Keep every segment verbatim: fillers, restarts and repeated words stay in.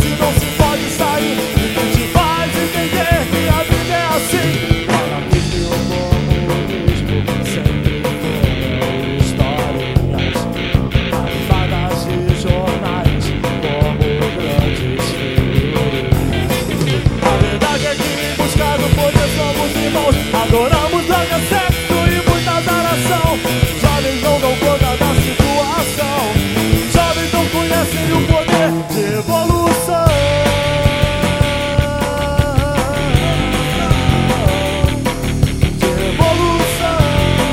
que não se pode sair, e que te faz entender que a vida é assim. Fanatismo e o comunismo sempre foram historinhas animadas de jornais como grandes figurinhas. A verdade é que em busca do poder somos irmãos, adoramos droga, sexo e muita azaração. Jovens não dão conta da situação, jovens não conhecem o poder de evolução. De evolução.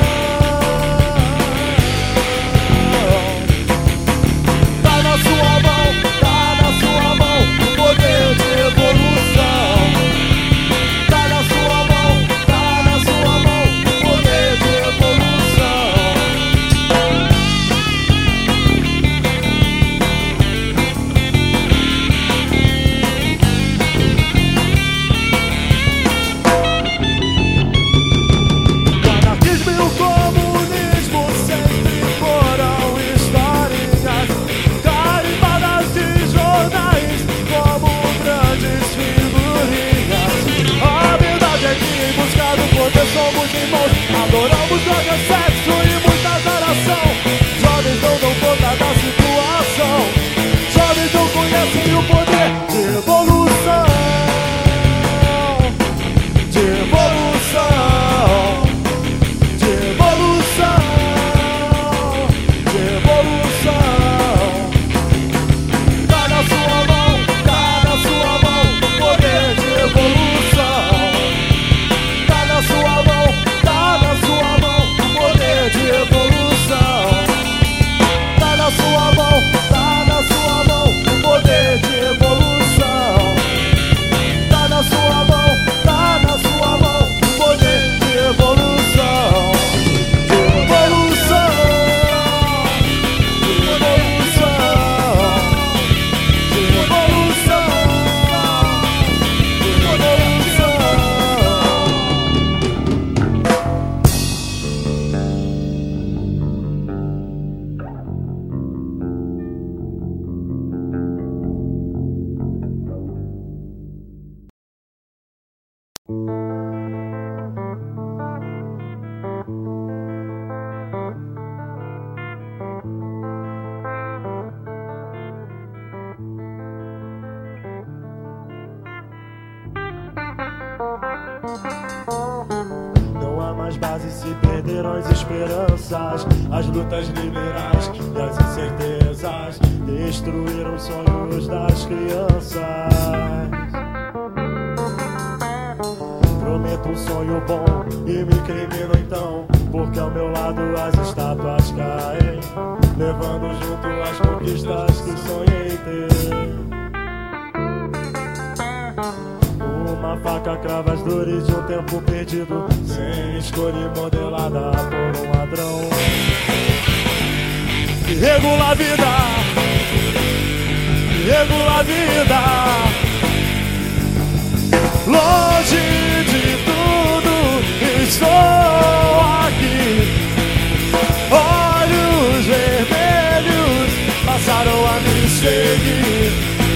Tá na sua mão, tá na sua mão o poder de evolução. Tá na sua mão, tá na sua mão o poder de evolução. O anarquismo e o comunismo sempre foram historinhas carimbadas de jornais como grandes figurinhas. A verdade é que em busca do poder somos irmãos, adoramos droga, sexo e muita azaração. Jovens não dão conta da situação, jovens não conhecem o poder de evolução. De evolução. De evolução. De evolução. Tá na sua mão, tá na sua mão o poder de evolução. Tá na sua mão, tá na sua mão o poder de evolução. Tá na sua mão, tá na sua mão o poder de evolução. Tá na sua mão, tá na sua mão o poder de evolução. De evolução. De evolução. De evolução. De evolução. Não há mais base, se perderam as esperanças. As lutas liberais e as incertezas destruíram os sonhos das crianças. Prometo um sonho bom e me incrimino então, porque ao meu lado as estátuas caem, levando junto as conquistas que sonhei ter. Uma faca crava as dores de um tempo perdido, sem escolha modelada por um ladrão que regula a vida, que regula a vida. Longe de tudo estou aqui. Olhos vermelhos passaram a me seguir.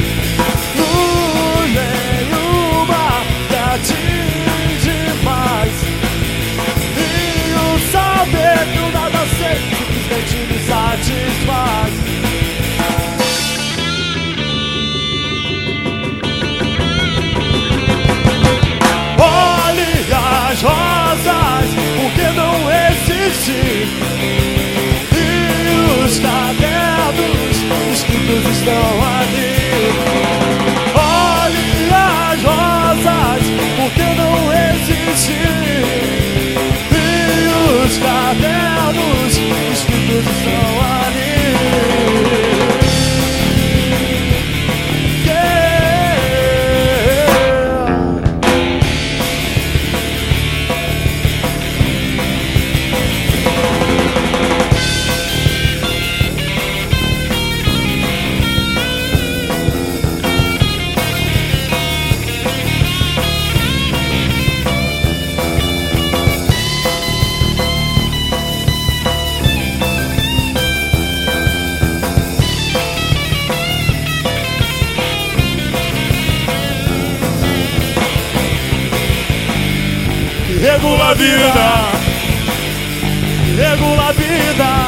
Luz nenhuma que atinge mais, e o saber que o nada sei simplesmente me satisfaz. Olhe as rosas, porque não existem, e os cadernos escritos estão ali. Olhe as rosas, porque não existem, e os cadernos escritos estão ali. regula a vida, regula a vida.